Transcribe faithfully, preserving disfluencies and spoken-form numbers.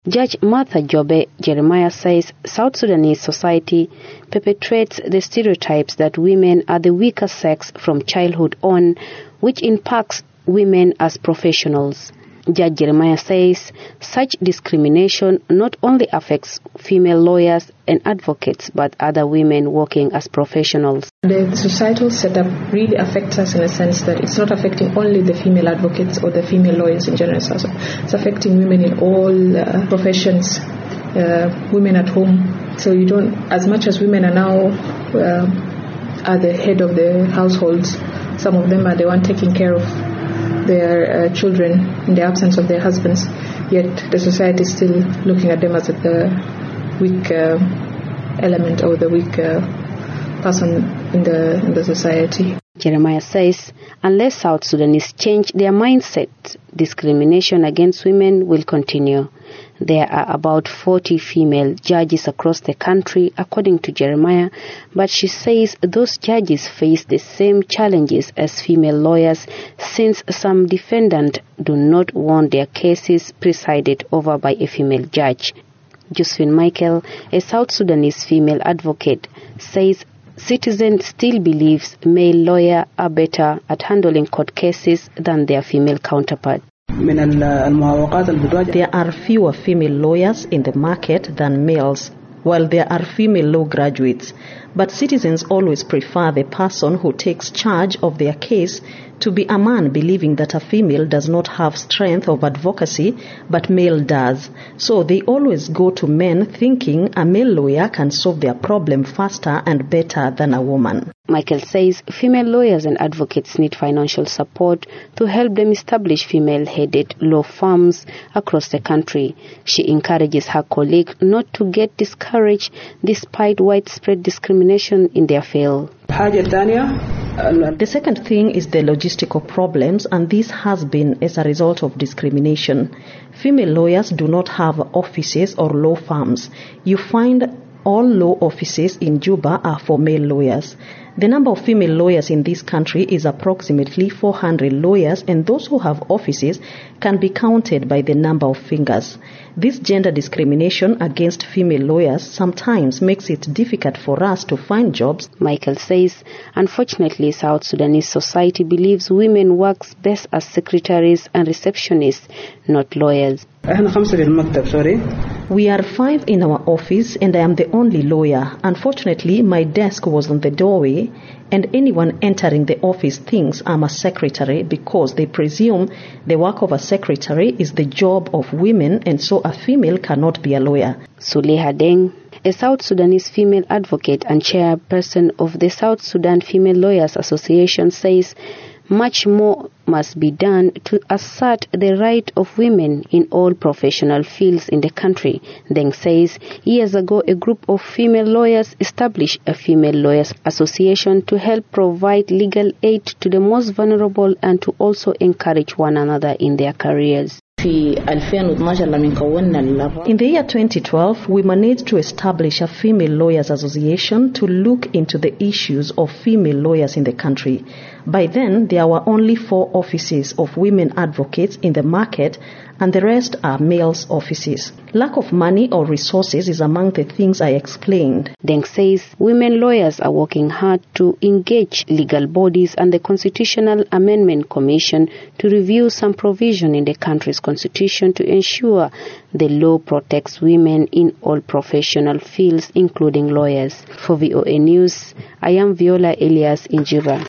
Judge Martha Jobe Jeremiah says South Sudanese society perpetuates the stereotypes that women are the weaker sex from childhood on, which impacts women as professionals. Judge Jeremiah says such discrimination not only affects female lawyers and advocates but other women working as professionals. The societal setup really affects us in a sense that it's not affecting only the female advocates or the female lawyers in general. It's affecting women in all uh, professions, uh, women at home. So you don't, as much as women are now uh, are the head of the households, some of them are the one taking care of their uh, children in the absence of their husbands, yet the society is still looking at them as the weak uh, element or the weak uh, person in the in the society. Jeremiah says unless South Sudanese change their mindset, discrimination against women will continue. There are about forty female judges across the country, according to Jeremiah, but she says those judges face the same challenges as female lawyers since some defendants do not want their cases presided over by a female judge. Josephine Michael, a South Sudanese female advocate, says citizens still believes male lawyers are better at handling court cases than their female counterparts. There are fewer female lawyers in the market than males, while there are female law graduates. But citizens always prefer the person who takes charge of their case to be a man, believing that a female does not have strength of advocacy, but male does. So they always go to men thinking a male lawyer can solve their problem faster and better than a woman. Michael says female lawyers and advocates need financial support to help them establish female-headed law firms across the country. She encourages her colleagues not to get discouraged despite widespread discrimination in their field. The second thing is the logistical problems, and this has been as a result of discrimination. Female lawyers do not have offices or law firms. You find all law offices in Juba are for male lawyers. The number of female lawyers in this country is approximately four hundred lawyers, and those who have offices can be counted by the number of fingers. This gender discrimination against female lawyers sometimes makes it difficult for us to find jobs. Michael says, unfortunately, South Sudanese society believes women work best as secretaries and receptionists, not lawyers. We are five in our office and I am the only lawyer. Unfortunately, my desk was on the doorway and anyone entering the office thinks I'm a secretary because they presume the work of a secretary is the job of women and so a female cannot be a lawyer. Suleha Deng, a South Sudanese female advocate and chairperson of the South Sudan Female Lawyers Association, says much more must be done to assert the right of women in all professional fields in the country. Deng says years ago a group of female lawyers established a Female Lawyers Association to help provide legal aid to the most vulnerable and to also encourage one another in their careers. In the year twenty twelve, we managed to establish a Female Lawyers Association to look into the issues of female lawyers in the country. By then, there were only four offices of women advocates in the market and the rest are males' offices. Lack of money or resources is among the things I explained. Deng says women lawyers are working hard to engage legal bodies and the Constitutional Amendment Commission to review some provision in the country's constitution to ensure the law protects women in all professional fields, including lawyers. For V O A News, I am Viola Elias in Juba.